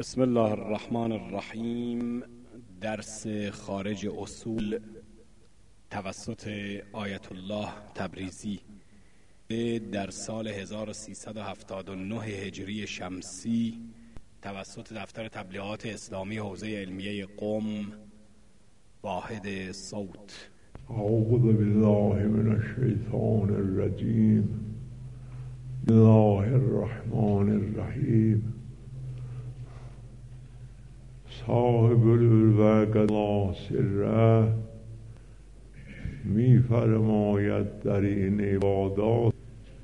بسم الله الرحمن الرحیم. درس خارج اصول توسط آیت الله تبریزی در سال 1379 هجری شمسی توسط دفتر تبلیغات اسلامی حوزه علمیه قم. واحد صوت. اعوذ بالله من الشیطان الرجیم. بسم الله الرحمن الرحیم. صاحب الوقت الله سره می فرماید در این عبادات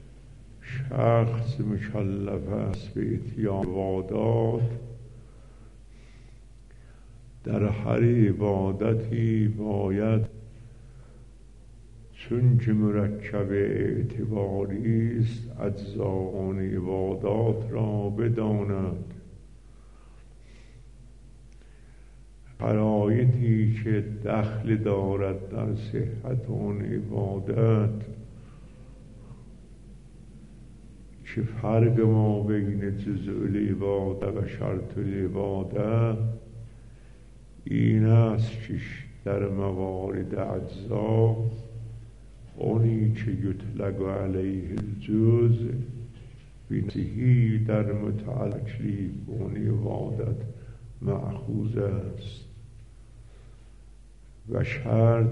شخص مکلف است به اتیان عبادات. در هر عبادتی باید چون که مرکب اعتباری است اجزاء عبادات را بداند. شرایطی که دخل دارد در صحت آن عبادت، که فرق ما بین جزء العباده و شرط العباده این است که در موارد اجزا آنی که یطلق علیه الجزء بنفسه در متعلق تکلیف آن عبادت مأخوذ است و شرط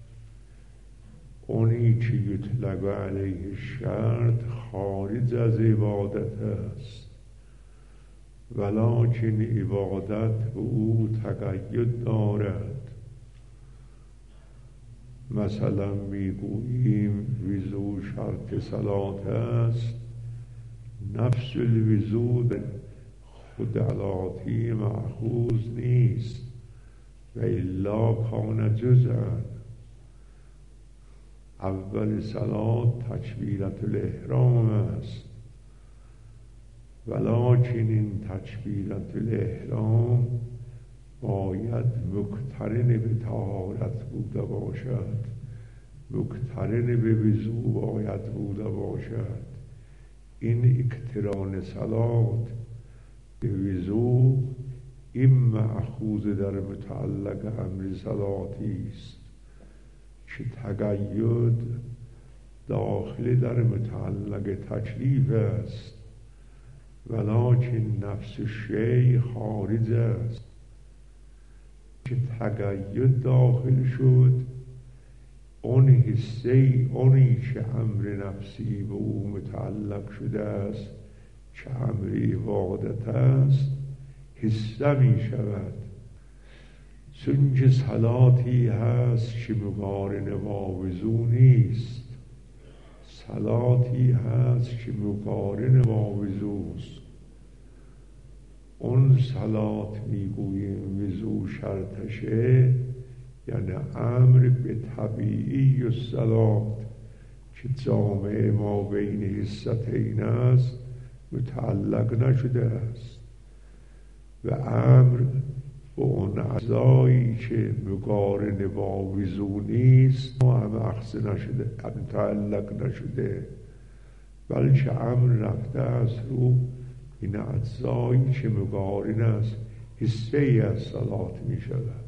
آنی که یطلق علیه شرط خارج از عبادت است، ولکن عبادت به او تقید دارد. مثلا میگوییم وضو شرط صلات است، نفس الوضو خود علاتی مأخوذ نیست و الا کان جزءا. اول صلات تکبیرة الاحرام است، ولکن این تکبیرة الاحرام باید مقترن به طهارت بوده باشد، مقترن به وضو باید بوده باشد. این اقتران صلات به وضو این مأخوذ در متعلق امر صلاتی است که تقید داخل در متعلق تکلیف است، ولکن نفس شیء خارج است. که تقید داخل شد آن حصه آنی که امر نفسی به او متعلق شده است که امر عبادت است حصه می شود. چون که صلاتی هست که مقارن با وضو نیست، صلاتی هست که مقارن با وضوست. اون صلات میگوییم وضو شرطشه، یعنی امر به طبیعی و صلات که جامعه ما بین حصتین است متعلق نشده است و امر به اون اعضایی که مقارن با وضو نیست هم اخذ نشده، متعلق نشده، بلکه امر رفته است رو این اجزایی که مقارن است حصه ای از صلات می شود.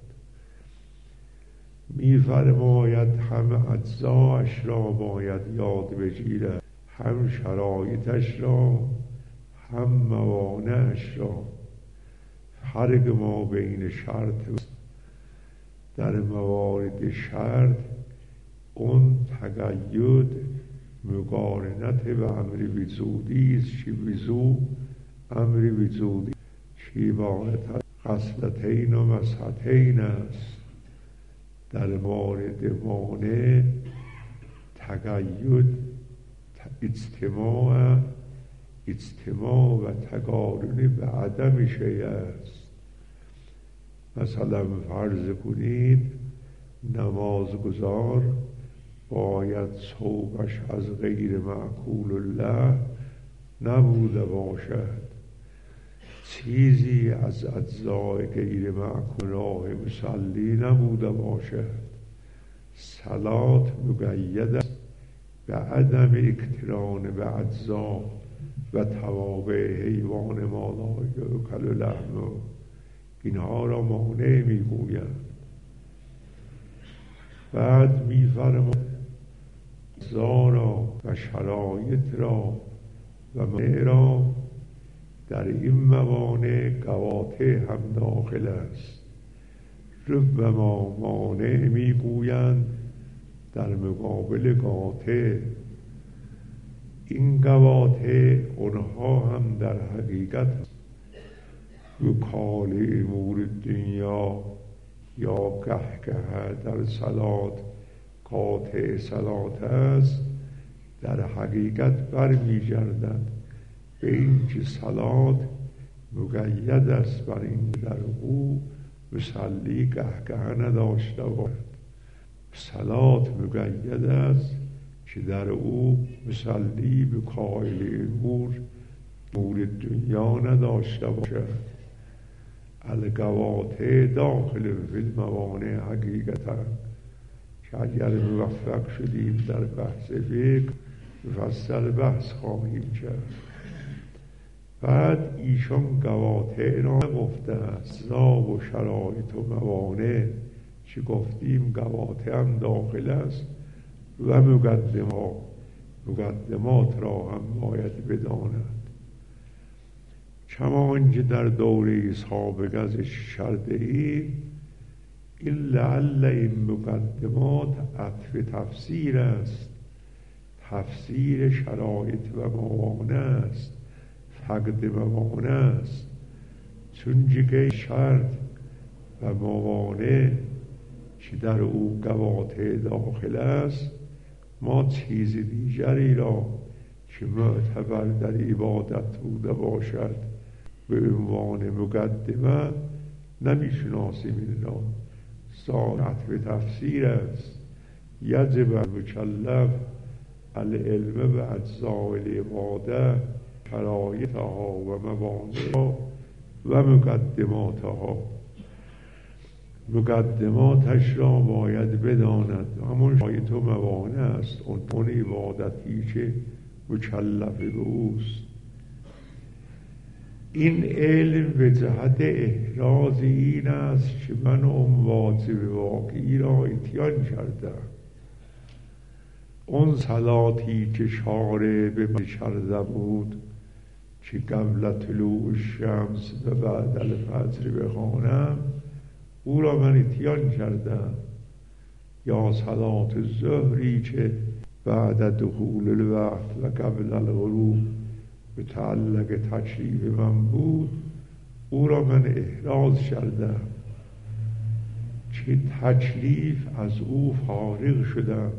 می فرماید هم اجزاش را باید یاد بگیرد، هم شرایطش را، هم موانعش را. فرق ما بین شرط در موارد شرط اون تقید مقارنت به امر وجودی است که وضو امر وجودی که عبارت از خصلتین و مسحتین است. در مورد مانع تقید اجتماع و تقارن به عدم شیء است. مثلا فرض کنید نمازگزار باید ثوبش از غیر معقول الله نبوده باشد، چیزی از اجزای غیر معقول راه مصلی نبوده باشد. صلات مقید است به عدم اقتران به اجزا و توابع حیوان مالای و کل لحم، اینها را مانع میگویند. بعد میفرماید زارا و شرایط را و مانع را در این موانع قواطع هم داخل است. ربما مانع میگویند در مقابل قاطع. این قواطع اونها هم در حقیقت وکال امور دنیا یا قهقه در صلات قاطع صلات است، در حقیقت برمیگردد به این که صلات مقید است بر این در او مصلی قهقه نداشته باشد. صلات مقید است که در او مصلی به کائل امور دنیا نداشته باشد. القواطع داخل فی الموانع حقیقتا، که اگر موفق شدیم در بحث فقه مفصل بحث خواهیم کرد. بعد ایشان قواطع را گفته است، اسباب و شرایط و موانع که گفتیم قواطع هم داخل است و مقدمات را هم باید بداند. کما آنکه در دوره سابق ازش شرطه ایم، این لعل این مقدمات عطف تفسیر است، تفسیر شرایط و موانع است، فقد موانع است. چون که شرط و موانع که در او قواطع داخل است، ما چیز دیگری را که معتبر در عبادت بوده باشد به عنوان مقدمه نمیشناسیم. این را عطف تفسیر است. یجب المکلف العلم به اجزاء العباده شرایطها و موانعها و مقدماتها. مقدماتش را باید بداند، همون شرایط و موانع است اون عبادتی که مکلف به اوست. این علم به جهت احراز این است که من اون واجب واقعی را اتیان کردم. اون صلاتی که شارع به من کرده بود که قبل طلوع الشمس و بعد الفجر بخوانم، او را من اتیان کردم. یا صلات الظهری که بعد دخول الوقت و قبل الغروب متعلق تشریف من بود، او را من احراز کردم که تکلیف از او فارغ شدم.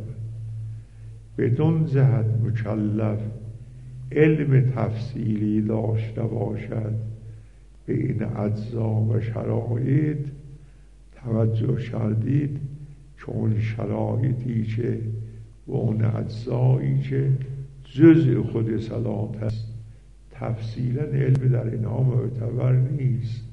بدون جهت مکلف علم تفصیلی داشته باشد به این اجزا و شرایط. توجه کردید که اون شرایطی که و اون اجزایی که جزء خود صلات است، تفصیلا علم در اینها معتبر نیست،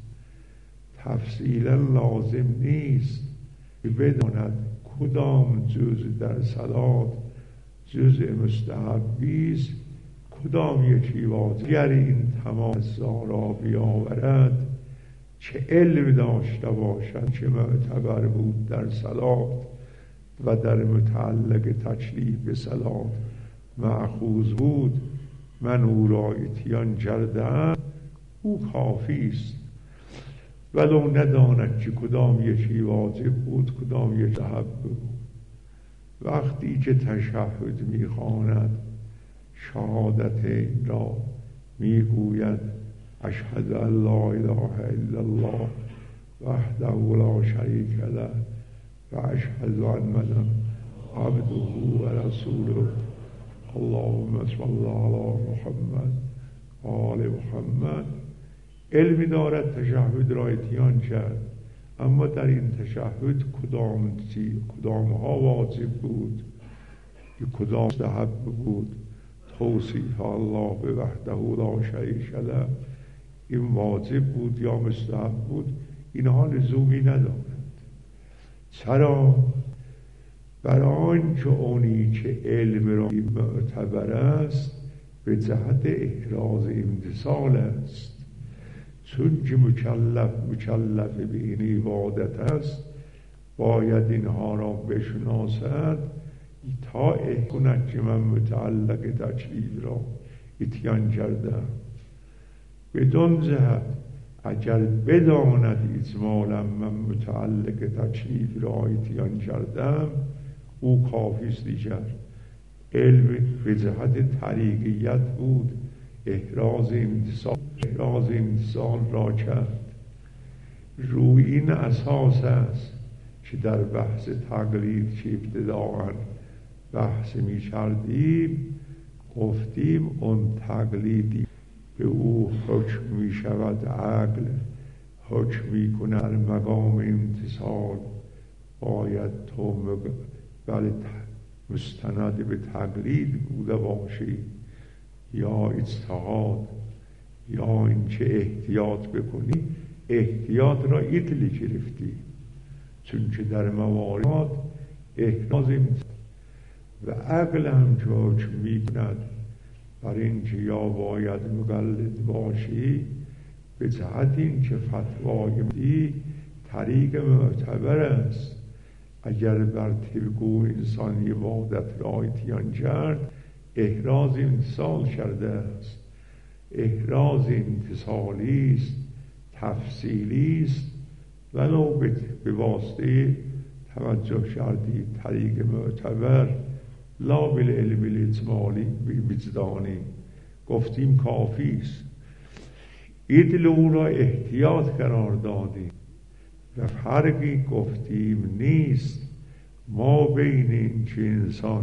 تفصیلا لازم نیست که بداند کدام جزء در صلات جزء مستحبی است، کدام یکی واجب. اگر این تمام اجزا را بیاورد چه علم داشته باشد که معتبر بود در صلات و در متعلق تکلیف به صلات مأخوذ بود، من او را اتیان کردم، او کافی است. ولو نداند که کدام یکی واجب بود کدام یکی مستحب بود. وقتی که تشهد میخواند شهادت این را میگوید اشهد ان لا اله الا الله وحده لا شریک له و اشهد ان محمدا عبده و رسوله اللهم صل علی محمد و آل محمد. علمی دارد تشهد را اتیان کرد، اما در این تشهد کدام ها واجب بود کدام مستحب بود. توصیف الله به وحده لا شریک له این واجب بود یا مستحب بود، اینها لزومی ندارد. چرا؟ برای آنکه اونی که علم را معتبر است به جهت احراز امتثال است. چون که مکلف به این عبادت است، باید اینها را بشناسد تا کند که من متعلق تکلیف را اتیان کردم. بدون جهت اگر بداند اجمالا من متعلق تکلیف را اتیان کردم، او کافی است. دیگر علم به جهت طریقیت بود، احراز امتثال را کرد. روی این اساس است که در بحث تقلید که ابتداءً بحث می کردیم گفتیم اون تقلیدی به او حکم می شود، عقل حکم می کند در مقام امتثال باید تو مستند به تقلید بوده باشی یا اجتهاد یا اینکه احتیاط بکنی. احتیاط را ایدلی گرفتی، چون که در موارد احراز و عقل هم که حکم می کند بر اینکه یا باید مقلد باشی به جهت اینکه فتوای دی طریق معتبر است. اگر بر طبق انسانی عبادت را اتیان کرد، احراز امتثال کرده است. احراز امتثالی است، تفصیلی است، ولو به واسطه توجه کردی طریق معتبر، لا بالعلم الاجمالی وجدانی. گفتیم کافی است. عدل او را احتیاط قرار دادیم و فرقی گفتیم نیست ما بین این که انسان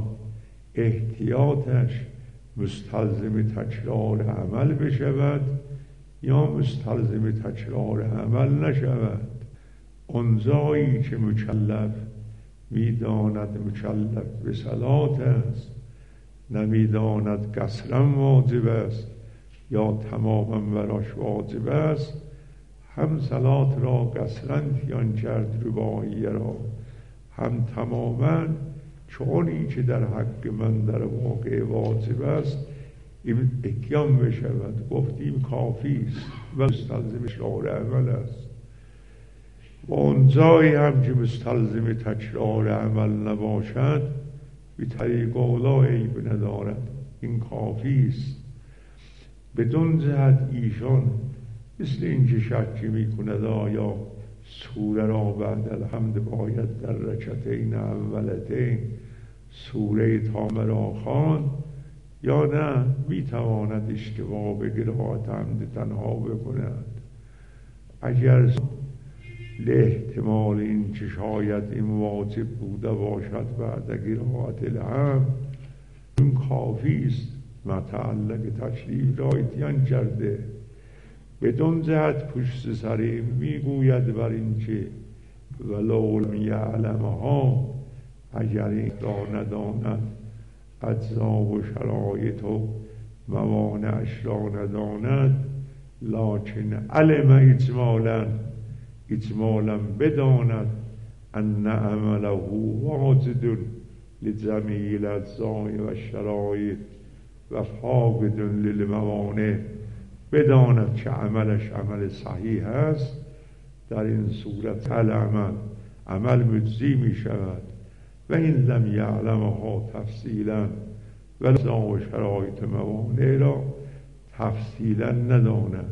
احتیاطش مستلزم تکرار عمل بشود یا مستلزم تکرار عمل نشود. اون جایی که مکلف میداند مکلف به صلات است، نمیداند قصرا واجب است یا تماما براش واجب است، هم صلات را قصرا اتیان کرد رباعیه را، هم تماما چونی که در حق من در واقع واجب است اتیان بشود. گفتیم کافی است و مستلزم تکرار عمل است. و اون جایی هم که مستلزم تکرار عمل نباشد به طریق اولا عیب ندارد، این کافی است. بدون جهت ایشان مثل اینکه شکی می کند آیا سوره را بعد الحمد باید در رکعتین اولتین سوره تامه را خواند یا نه می تواند اشتباه به قرائت حمد تنها بکند. اگر لاحتمال این که شاید این واجب بوده باشد بعد قرائت الحمد، این کافی است، متعلق تکلیف را اتیان کرده. بدون جهت پشت سری میگوید بر این که ولو لم یعلمها، اگر این را نداند اجزا و شرایط و موانعش را نداند، لکن علم اجمالا بداند ان عمله واجد لجمیع الاجزاء و الشرایط و فاقد للموانع، بداند که عملش عمل صحیح است. در این صورت عمل مجزی می شود. و این لم یعلمها تفصیلا و اجزا و شرایط موانع را تفصیلا نداند.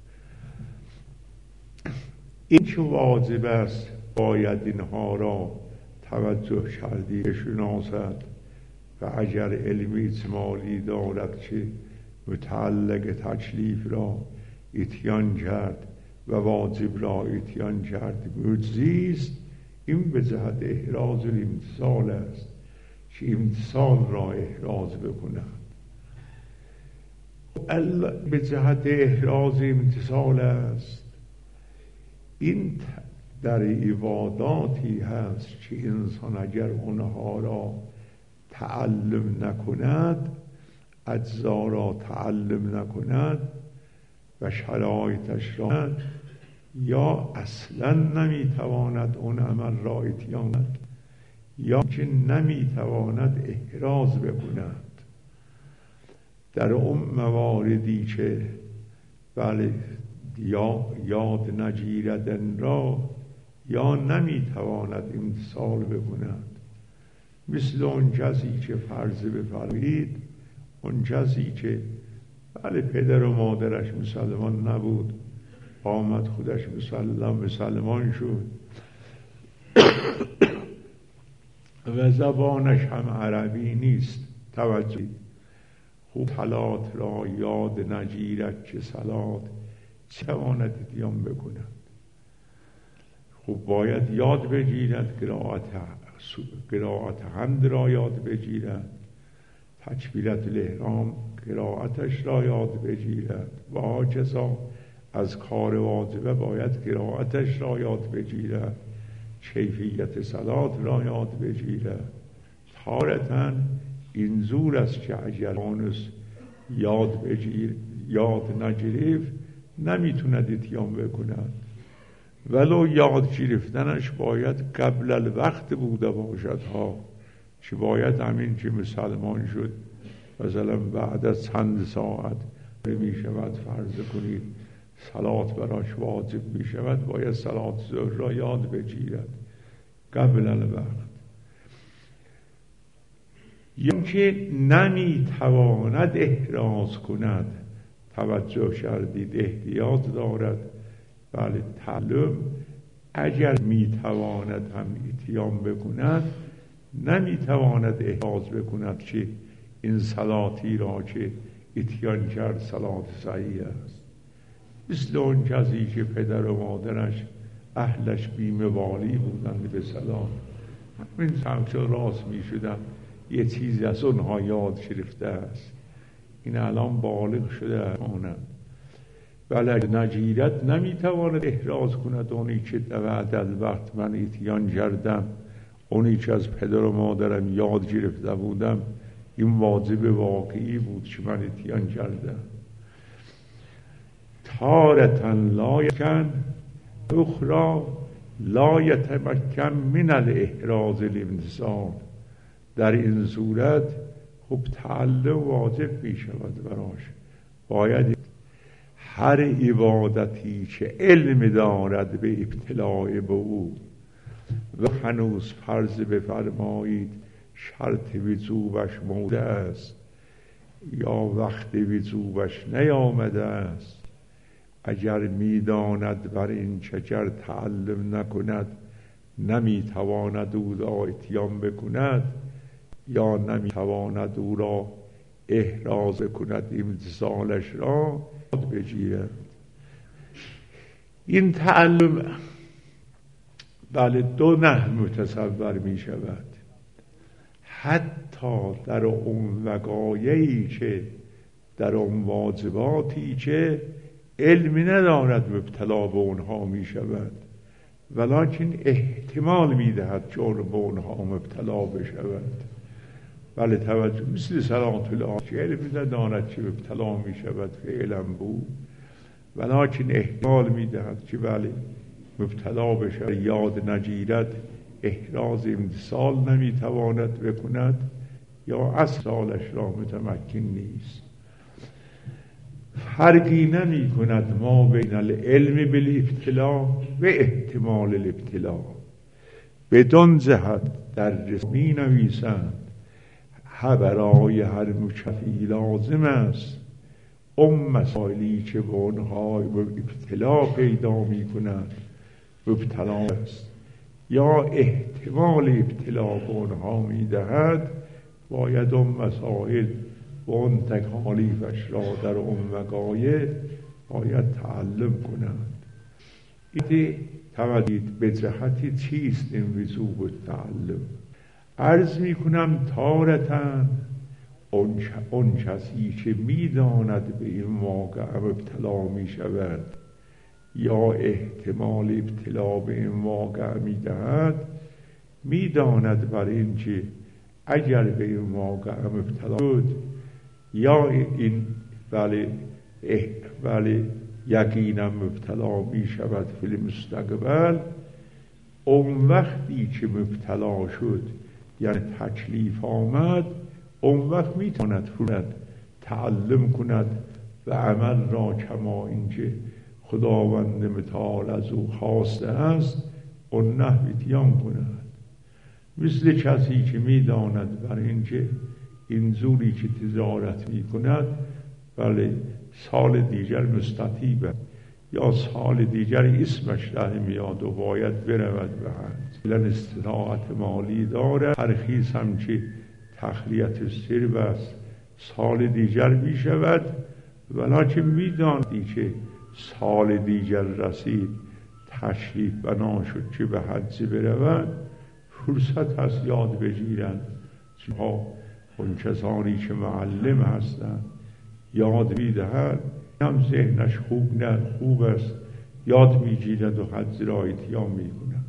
این که واجب است باید اینها را توجه کردی بشناسد و اگر علمی اجمالی دارد که متعلق تکلیف را اتیان کرد و واجب را اتیان کرد مجزی است، این به جهت احراز الامتثال است که امتثال را احراز بکند. به جهت احراز امتثال است. این در عباداتی هست که انسان اگر اونها را تعلم نکند، اجزا را تعلم نکند و شرایطش را، یا اصلا نمیتواند اون عمل را اتیان کند یا که نمیتواند احراز بکند. در اون مواردی که بله یاد نگیردن را یا نمیتواند امتثال بکند، مثل اون کسی که فرض بفرمایید اون کسی که بله پدر و مادرش مسلمان نبود، آمد خودش مسلمان شد و زبانش هم عربی نیست. توجه خوب حالات را یاد نگیرد که صلات چه تواند اتیان بکند. خوب باید یاد بگیرد، قرائت حمد را یاد بگیرد، تکبیرت الاحرام قرائتش را یاد بگیرد و هاکذا از کار واجبه باید قرائتش را یاد بگیرد، کیفیت صلات را یاد بگیرد. تارتاً این زور است که اگر آنس یاد نگرفت نمیتوند اتیان بکند. ولو یاد گرفتنش باید قبل الوقت بوده باشد ها، که باید همین که مسلمان شد مثلا بعد از چند ساعت می شود فرض کنید صلات براش واجب می شود، باید صلات ظهر را یاد بگیرد قبل الوقت. یا که نمی تواند احراز کند، توجه کردید احتیاط دارد. بله تعلم اگر می تواند هم اتیان بکند نمی تواند احراز بکند که این صلاتی را که اتیان کرد صلات صحیح است. مثل اون کسی که پدر و مادرش اهلش بیموالی بودند به سلام، همین سمچه راست می شدن یه چیزی از اونها یاد گرفته است، این الان بالغ شده آنند. بله نگیرد نمیتواند احراز کند اونی که بعد از وقت من اتیان کردم، اونی که از پدر و مادرم یاد گرفته بودم، این واجب واقعی بود که من اتیان کردم. تارةً لا یمکن اخرى لا یتمکن من الاحراز الامتثال. در این صورت خب تعلم واجب می شود براش. باید هر عبادتی که علم دارد به ابتلاع به او و هنوز فرض بفرمایید شرط وجوبش موده است یا وقت وجوبش نیامده است، اگر میداند بر این چگر تعلم نکند نمیتواند او را اتیان بکند یا نمیتواند او را احراز کند امتثالش را بگیرد. این تعلم بله دو نحو متصور می شود. حتی در اون وقایعی که در اون واجباتی که علمی ندارد مبتلا به اونها می شود، ولیکن احتمال می دهد که به اونها مبتلا بشود. بله توجه، مثل صلات العصر که علمی ندارد که مبتلا می شود فعلا بود، ولیکن احتمال می دهد که بله مبتلا بشود، یاد نگیرد احراز امتثال نمی تواند بکند یا اصلالش را متمکن نیست. فرقی نمی کند ما بین العلم بالابتلا و احتمال الابتلا. بدون جهت در می نویسند برای هر مکلفی لازم است اون مسائلی که به اونها ابتلا پیدا می کند مبتلا است یا احتمال ابتلا به اونها می دهد، باید اون مسائل و اون تکالیفش را در اون وقایع باید تعلم کنند. این توجید به جهت چیست این وجوب التعلم؟ عرض می کنم تارةً اون کسی که می داند به این واقعه ابتلا می شود یا احتمال ابتلا به این واقعه می دهد، می داند بر این که اگر به این واقعه ابتلا شد یا این بله یقینا مبتلا می شود فی المستقبل، اون وقتی که مبتلا شد یعنی تکلیف آمد، اون وقت می تواند تعلم کند و عمل را کما اینکه خداوند متعال از او خواسته است اون نحو اتیان کند. مثل کسی که میداند بر اینکه این زوری که تجارت میکند بله سال دیگر مستطیبه یا سال دیگر اسمش در میاد و باید برود به حج، بلن استطاعت مالی داره، ترخیص هم که تخلیت سرب است سال دیگر میشود، ولیکن میداندی که سال دیگر رسید تشریف بنا شد که به حج برود، فرصت هست یاد بگیرند. اون کسانی که معلم هستند یاد میدهند، هم ذهنش خوب است یاد میگیرد و حج را اتیان میکند.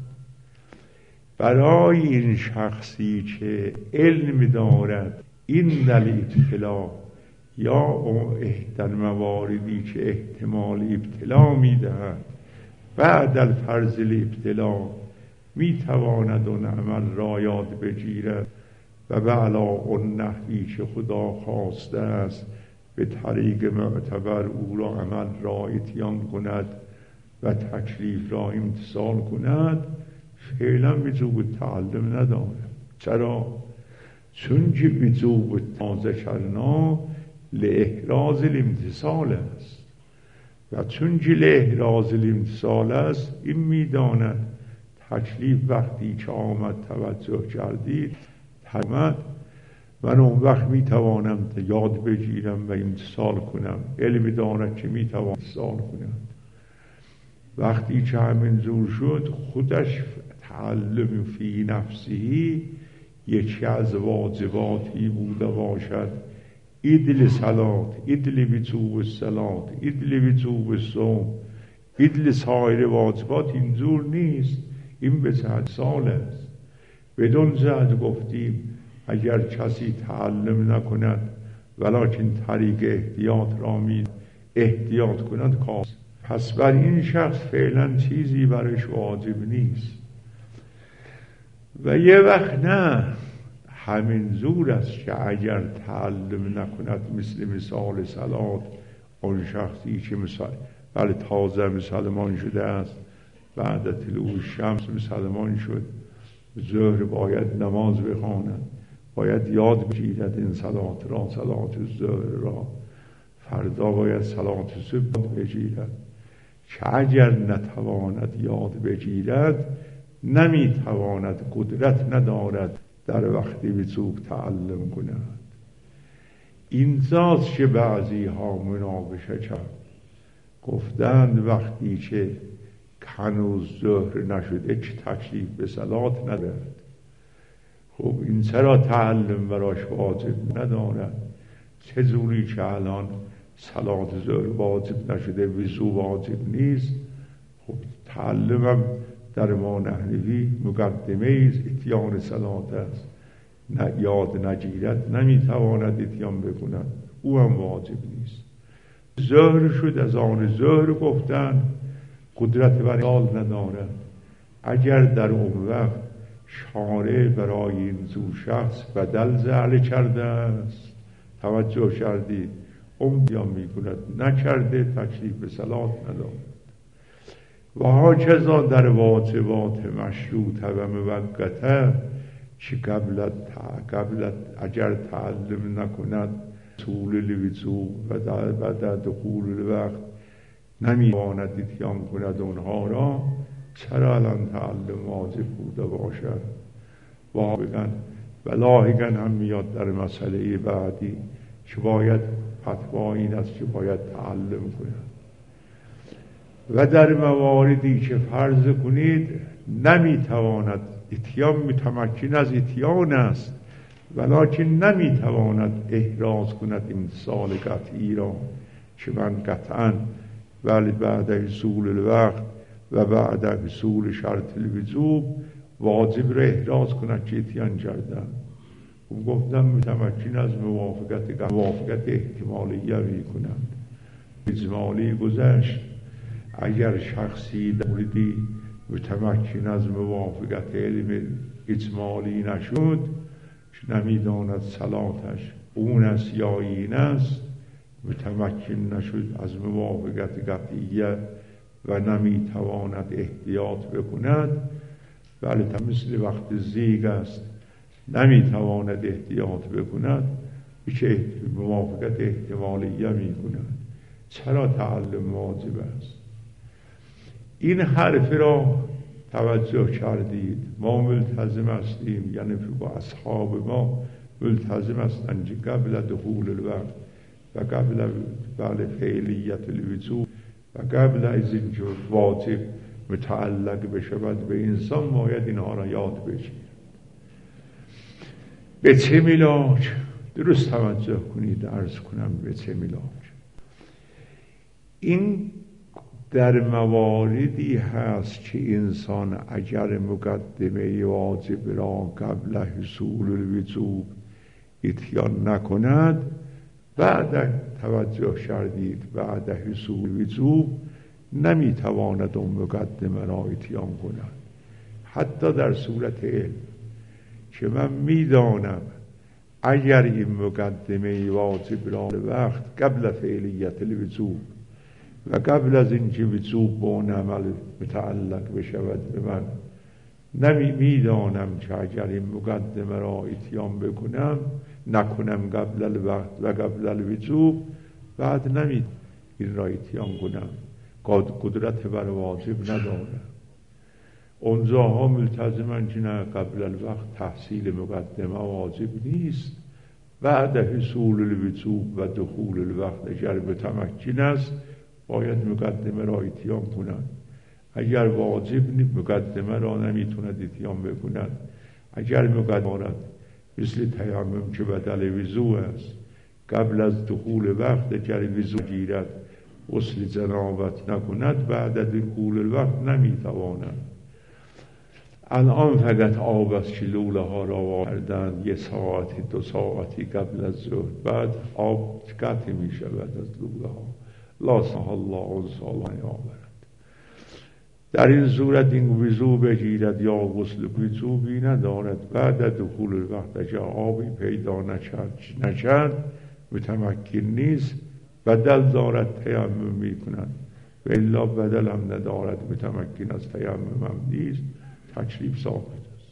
برای این شخصی که علم دارد این ابتلا یا احتمال مواردی که احتمال ابتلا میدهد بعد الفرض الابتلا میتواند اون عمل را یاد بگیرد و به علا اون نحوی که خدا خواسته است به طریق معتبر او را عمل را اتیان کند و تکلیف را امتثال کند، فعلا وجوب تعلم ندارد. چرا؟ چون که وجوب ذکرنا لاحراز الامتثال است و چون که لاحراز الامتثال است این میداند تکلیف وقتی که آمد توجه کردید آمد، من اون وقت میتوانم یاد بگیرم و امتثال کنم. علم دارد که میتوانم امتثال کنم. وقتی که همین زور شد خودش تعلم فی نفسی یکی از واجباتی بوده باشد، ادل صلات، ادل وجوب الصلات، ادل وجوب الصوم، ادل سایر واجبات این زور نیست، این به جهت سال است. بدون جهت گفتیم اگر کسی تعلم نکند ولکن طریق احتیاط را احتیاط کند کار، پس بر این شخص فعلا چیزی برش واجب نیست. و یه وقت نه همین زور است که اگر تعلم نکند، مثل مثال صلات، اون شخصی که بله تازه مسلمان شده است بعد طلوع شمس مسلمان شد، ظهر باید نماز بخواند، باید یاد بگیرد این صلات را، صلات الظهر را، فردا باید صلات صبح بگیرد، که اگر نتواند یاد بگیرد نمیتواند، قدرت ندارد در وقتی وجوب تعلم کند. این ذات که بعضی ها مناقشه کرد گفتند وقتی که هنوز ظهر نشده که تکلیف به صلات ندارد. خب این چرا تعلم براش واجب ندارد؟ چه جوری که الان صلات ظهر واجب نشده وضو واجب نیست؟ خب تعلم هم در ما نحنوی مقدمه ایز اتیان صلات است، یاد نگیرد نمیتواند اتیان بکند، او هم واجب نیست. ظهر شد، از آن ظهر گفتن قدرت بر سال ندارد. اگر در اون وقت شارع برای این زو شخص بدل زعل کرده است، توجه کردید، اون بیان میکند، نکرده تکلیف به صلات ندارد. و هاکذا در واجبات مشروطه و موقته که قبل اگر تعلم نکند طول الوضوء و در دخول الوقت نمیتواند اتیان کند اونها را، چرا الان تعلم واجب بوده باشد؟ و لاحقاً هم میاد در مسئله بعدی که باید فتوا این است که باید تعلم کند. و در مواردی که فرض کنید نمیتواند اتیان، متمکن از اتیان است ولکن نمیتواند احراز کند امتثال قطعی را، که من قطعاً ولی بعد حصول الوقت و بعد حصول شرط الوجوب واجب را احراز کند که اتیان کردن. گفتم متمکن از موافقت احتمالیه می کنند. اجمالی گذشت اگر شخصی موردی متمکن از موافقت علم اجمالی نشد، که نمیداند صلاتش اون است یا این است، متمکن نشد از موافقت قطعیه و نمیتواند احتیاط بکند، بله مثل وقت زیگ است، نمیتواند احتیاط بکند، هیچ موافقت احتمالیه میکند. چرا تعلم واجب است؟ این حرف را توجه کردید، ما ملتزم هستیم، یعنی با اصحاب ما ملتزم هستند که قبل دخول الوقت و قبل فعلیت الوجوب و قبل از اینکه واجب متعلق بشود به انسان باید اینها را یاد بگیرد. به چه ملاک؟ درست توجه کنید، عرض کنم به چه ملاک. این در مواردی هست که انسان اگر مقدمه واجب را قبل حصول الوجوب اتیان نکند، بعد توجه کردید بعد حصول الوجوب نمیتواند اون مقدمه را اتیان کند. حتی در صورت علم که من میدانم اگر این مقدمه واجب را وقت قبل فعلیت الوجوب و قبل از اینکه وجوب به اون عمل متعلق بشود به من میدانم که اگر این مقدمه را اتیان نکنم قبل الوقت و قبل الوجوب، بعد این را اتیان کنم، قدرت بر واجب ندارم. اونجاها ملتزمن که نه قبل الوقت تحصیل مقدمه واجب نیست، بعد حصول الوجوب و دخول الوقت اگر متمکن است باید مقدمه را اتیان کند. اگر واجب مقدمه را نمیتوند اتیان بکند، اگر مقدمه مثل تیمم که بدل وضو است، قبل از دخول وقت اگر وضو گیرد غسل جنابت نکند، بعد دخول الوقت نمیتواند. الان فقط آب است که لوله ها را واردند 1 ساعتی 2 ساعتی قبل از ظهر، بعد آب قطع می شود از لوله ها، لا سمح الله اون سال نیاورد. در این صورت این وضو بگیرد یا غسل وجوبی ندارد، بعد دخول الوقت اگر آبی پیدا نکرد متمکن نیست، بدل دارد تیمم می کند، و الا بدل هم ندارد، متمکن از تیمم هم نیست، تکلیف ثابت است.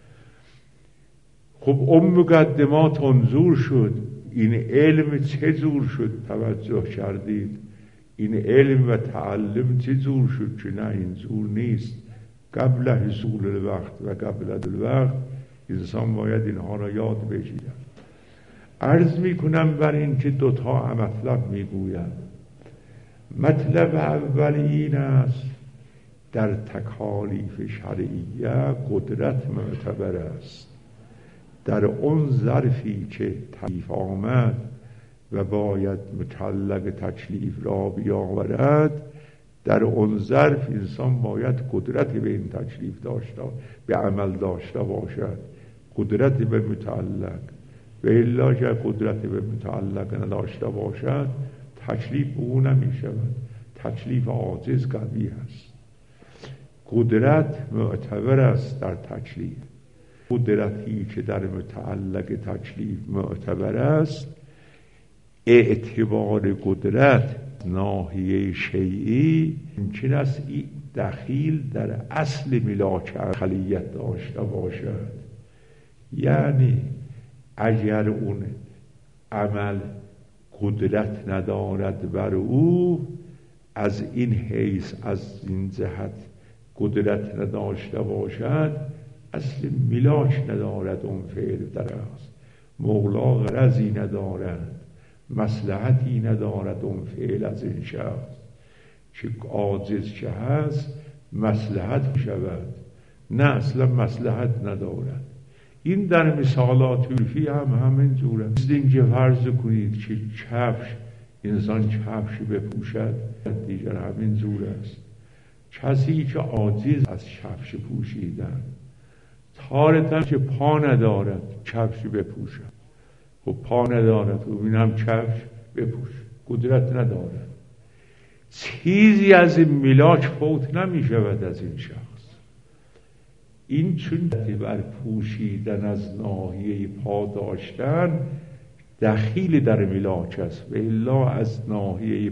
خب اون مقدمات منظور شد، این علم چه جور شد؟ توجه کردید این علم و تعلم چه جور شد که نه این جور نیست. قبل حصول الوقت و قبل الوقت انسان باید اینها را یاد بگیرد. عرض میکنم بر این که 2 مطلب میگویم. مطلب اول این است در تکالیف شرعیه قدرت معتبر است. در اون ظرفی که تکلیف آمد و باید متعلق تکلیف را بیاورد، در اون ظرف انسان باید قدرت به این تکلیف به عمل داشته باشد، قدرت به متعلق. و الا که قدرت به متعلق نداشته باشد تکلیف به او نمی شود، تکلیف عاجز قوی است. قدرت معتبر است در تکلیف. قدرتی که در متعلق تکلیف معتبر است، اعتبار قدرت ناحیه شیعی ممکن است دخیل در اصل ملاک عقلیت داشته باشد. یعنی اگر اون عمل قدرت ندارد بر او، از این حیث از این جهت قدرت نداشته باشد، اصل ملاک ندارد اون فعل در است، مولا غرضی ندارد، مصلحتی ندارد اون فعل از این شخص که عاجز که هست مصلحت شود، نه اصلا مصلحت ندارد. این در مثالات عرفی هم همین جوره. مثل اینکه فرض کنید که کفش، انسان کفش بپوشد، دیگر همین جور است. کسی که عاجز از کفش پوشیدن، تارتا که پا ندارد کفش بپوشد، و پا ندارد و این هم کفش بپوش، قدرت ندارد، چیزی از این ملاک فوت نمی شود از این شخص. این چون بر پوشیدن از ناحیه پا داشتن دخیل در میلاک است. و الا از ناحیه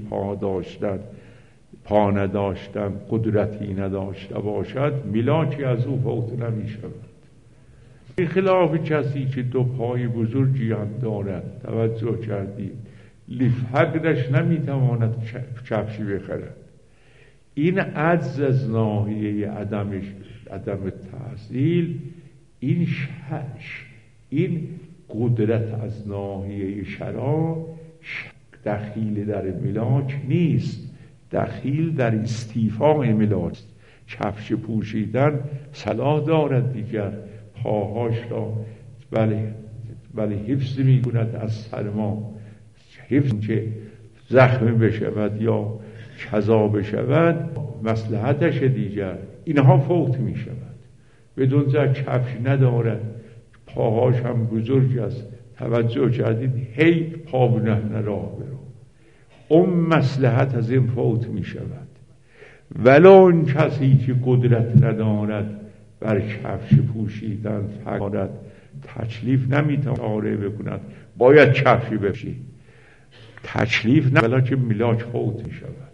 پا نداشتن قدرتی نداشته باشد، میلاکی از او فوت نمی شود. به خلاف کسی که دو پای بزرگی هم دارد، توجه کردید، فقرش نمی تواند کفشی بخرد. این عجز از ناحیه عدم تحصیل، این قدرت از ناحیه شرع دخیل در ملاک نیست، دخیل در استیفاء ملاک. کفش پوشیدن صلاح دارد دیگر، پاهاش را بله حفظ می کند از سرما، حفظ که زخم بشود یا کذا بشود مصلحتش دیگر، اینها فوت می شود. بدون کفش ندارد، پاهاش هم بزرگ است، توجه کردید، هی پا بنهنه راه برو، اون مصلحت از این فوت می شود. ولو اون کسی که قدرت ندارد بر کفش پوشیدن فقط تکلیف نمیتونه بکند، باید کفشی بپوشی، تکلیف نه، ولی میلاک فوت می شود.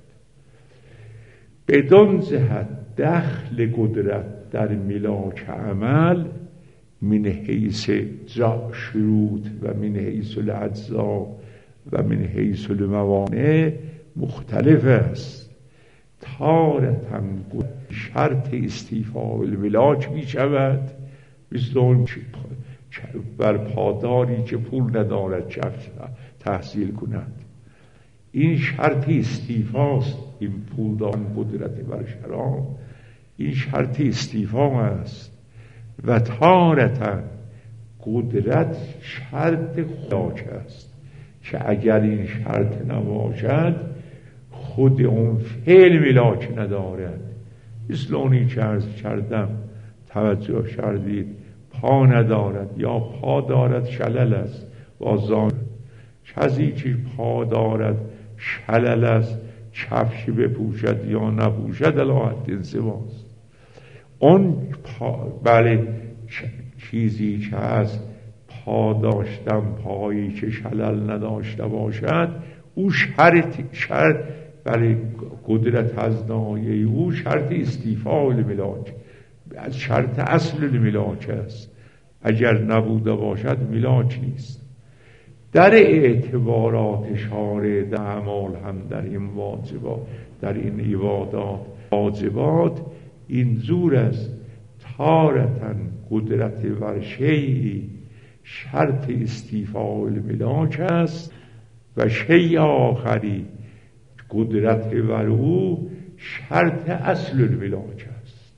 بدون جهت دخل قدرت در میلاک عمل من حیث شروط و من حیث الاجزا و من حیث الموانع مختلف است. تارة شرط استیفاء الملاک می شود، مثل اون بر پاداری که پول ندارد کفش تحصیل کند، این شرط استیفاست. این پول دارن قدرت بر شرع، این شرط استیفا است. و تارة قدرت شرط ملاک است که اگر این شرط نباشد خود اون فعل ملاک ندارد. مثل اونی که عرض کردم، توجه کردید، پا ندارد یا پا دارد شلل است، بازان کسی که پا دارد شلل است، کفشی بپوشد یا نپوشد علاوه انزواست. اون بله چیزی که از پا داشتن، پایی که شلل نداشته باشد، او شرط بله قدرت از ناحیه او شرط استیفاء الملاک، از شرط اصل الملاک است. اگر نبوده باشد ملاک نیست. در اعتبارات شارع در اعمال هم در این واجبات، در این عبادات واجبات اینجور است. تارة قدرت بر شیء شرط استیفاء الملاک است و شیء آخری قدرت بر او شرط اصل الملاک است.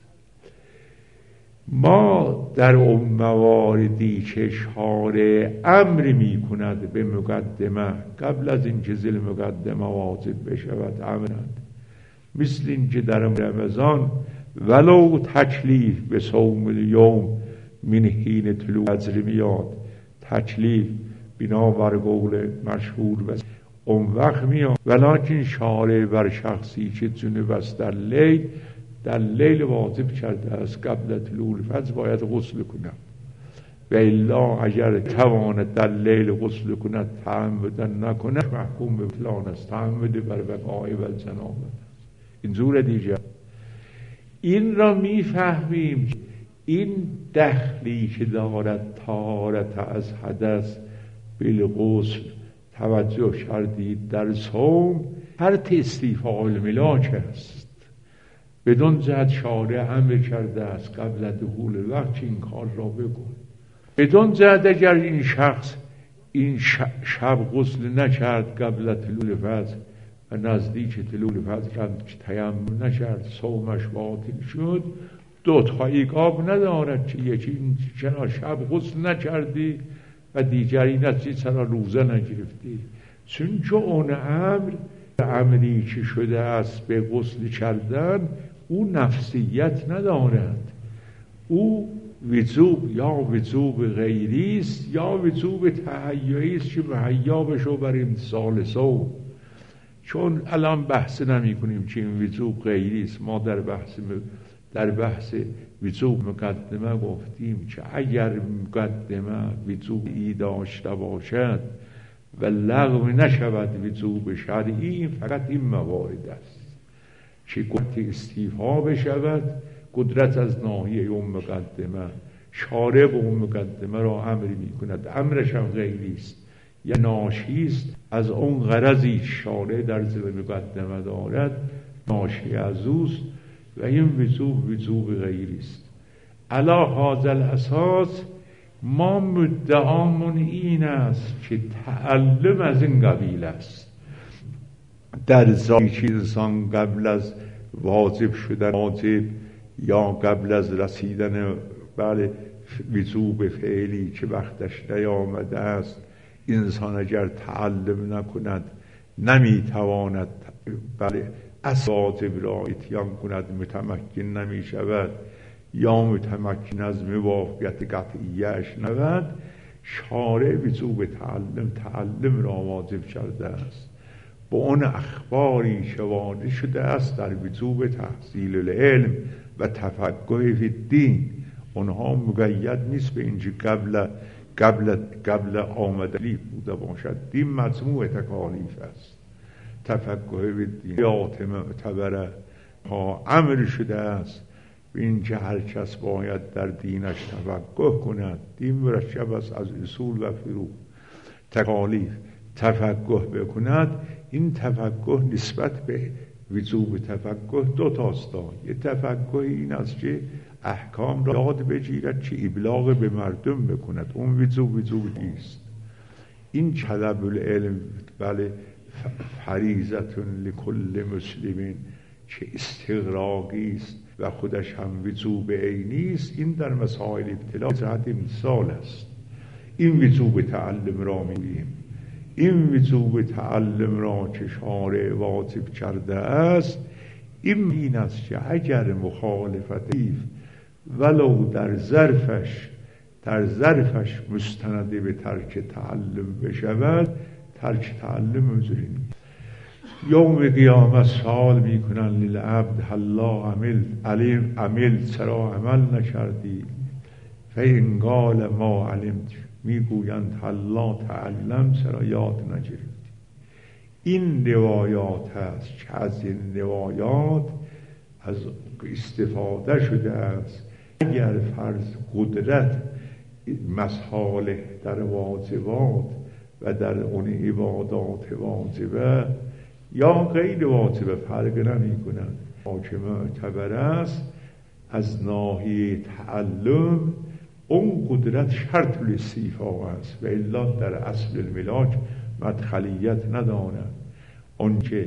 ما در اون مواردی که شارع امر می کند به مقدمه، قبل از اینکه ذی المقدمه واجب بشود امرند، مثل اینکه در رمضان ولو تکلیف به صوم الیوم من حین طلوع الفجر میاد، تکلیف بنابر قول مشهور و اون وقت میاد، ولکن شارع بر شخصی که جنب است در لیل واجب کرده است قبل طلوع الفجر باید غسل کند. و الا اگر تواند در لیل غسل کند تعمدا نکند محکوم به بطلان است. تعمد بر وقایع و جنابت است. اینجور دیگر این را میفهمیم. این دخلی که دارد طهارت از حدث بالغسل، توجه کردید، در صوم شرط استیفاء الملاک است. بدون جهت شارع امر کرده است قبل دخول وقت این کار را بکن. بدون جهت اگر این شخص این شب غسل نکرد قبل طلوع الفجر و نزدیک طلوع الفجر تیمم نکرد، صومش باطل شد. دو تا عقاب ندارد که یکی چرا شب غسل نکردی و دیگری نتیجه چرا روزه نگرفتی، چون که اون امری که شده است به غسل کردن او نفسیت ندارد، او وجوب یا وجوب غیری است یا وجوب تهیعی است که مهیا بشو بر امتثال صوم. چون الان بحث نمی کنیم که این وجوب غیری است. ما در بحث وجوب مقدمه گفتیم که اگر مقدمه وجوبی داشته باشد و لغو نشود وجوب شرعی. این فقط این موارد است که قدرت استیفا بشود، قدرت از ناحیه اون مقدمه، شارع به اون مقدمه را امری می کند، امرش هم غیری است یا ناشی است از اون غرضی شارع در زیر مقدمه دارد، ناشی از اوست و این وجوب غیری است. علی هذا الاساس ما مدعامون این است که تعلم از این قبیل است. در زایی که انسان قبل از واجب شدن واجب یا قبل از رسیدن وجوب فعلی که وقتش نیامده است، انسان اگر تعلم نکند نمیتواند از واجب را اتیان کند، متمکن نمی شود یا متمکن از موافقت قطعیش نود. شارع وجوب تعلم را واجب کرده است با اون اخباری که وارد شده است در وجوب تحصیل العلم و تفقه فی الدین. اونها مقید نیست به اینجا قبل آمدنی بوده باشد. دین مجموع تکالیف است. تفقه فی الدین حیات معتبره ها امر شده است به اینکه هر کس باید در دینش تفقه کند. دین مرکب است از اصول و فروع. تکالیف تفقه بکند. این تفقه نسبت به وجوب تفقه دو تاست. یه تفقه این است که احکام را یاد بگیرد که ابلاغ به مردم بکند، اون وجوب است. این طلب العلم فریضتون لکل مسلمین که استغراقی است و خودش هم وجوب عینی است. این در مسائل ابتلا جهت مثال است. این وجوب تعلم را می‌بینیم. این وجوب تعلم را که شارع واجب کرده است این است که اگر مخالفتی ولو در ظرفش مستنده به ترک تعلم بشود، ترک تعلم عذری نیست. یوم قیامت سوال میکنن للعبد هلا عمل چرا عمل نکردی؟ فإن قال ما علمت، میگویند هلا تعلم چرا یاد نگرفتی؟ این روایات است که از این روایات از استفاده شده است. اگر فرض قدرت مصالح در واجبات و در اون عبادات واجبه یا غیر واجبه فرق نمی کند، که معتبر است از ناحیه تعلم اون قدرت شرط الاستیفا است و الا در اصل الملاک مدخلیت نداند. اون که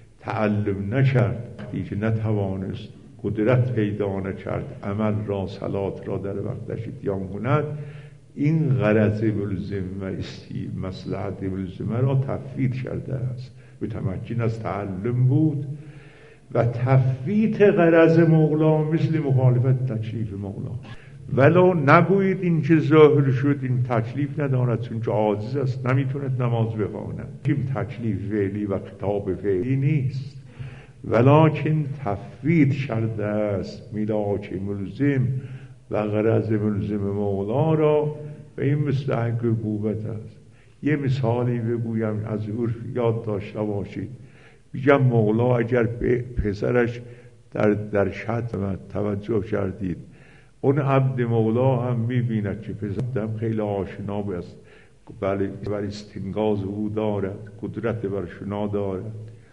تعلم نکرد، وقتی که نتوانست قدرت پیدا نکرد عمل را صلات را در وقتش اتیان کند، این غرض ملزم و مصلحت ملزمه را تفویت کرده است. متمکن از تعلم بود و تفویت غرض مولا مثل مخالفت تکلیف مولا. ولو نگویید این که ظاهر شد این تکلیف ندارد چون که عاجز است، نمیتوند نماز بخواند. این تکلیف فعلی و خطاب فعلی نیست، ولکن تفویت کرده است ملاک ملزم و غرض ملزم مولا را. و این مستحق عقوبت است. یه مثالی بگویم از عرف یاد داشته باشید. میگم مولا اگر به پسرش در شتم توجه کردید، اون عبد مولا هم میبیند که پسرم خیلی آشنا است، بر استنقاذ او دارد، قدرت بر شنا دارد.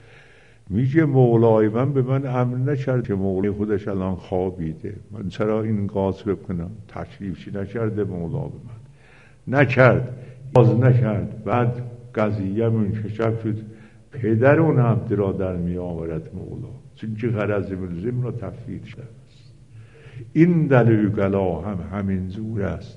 میگه مولای من به من امر نکرد که مولای خودش الان خوابیده، من چرا این قاس بکنم؟ تکلیفی نکرده مولا به من، نکرد، باز نکرد. بعد قضیه منکشف شد، پدر اون عبد را در می آورد مولا، چون که غرض ملزم را تفویت شده است. این دلیل گلا هم همین زور است.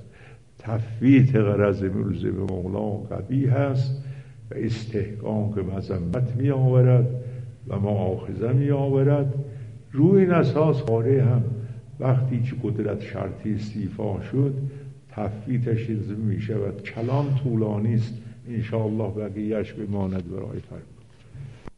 تفویت غرض ملزم مولا قبیح است و استحقاق مذمت می آورد و مؤاخذه می آورد. روی این اساس قاره هم وقتی که قدرت شرطی استیفا شد تفویتش می شود. کلام طولانی است، انشاءالله بقیهش بماند برای فرق.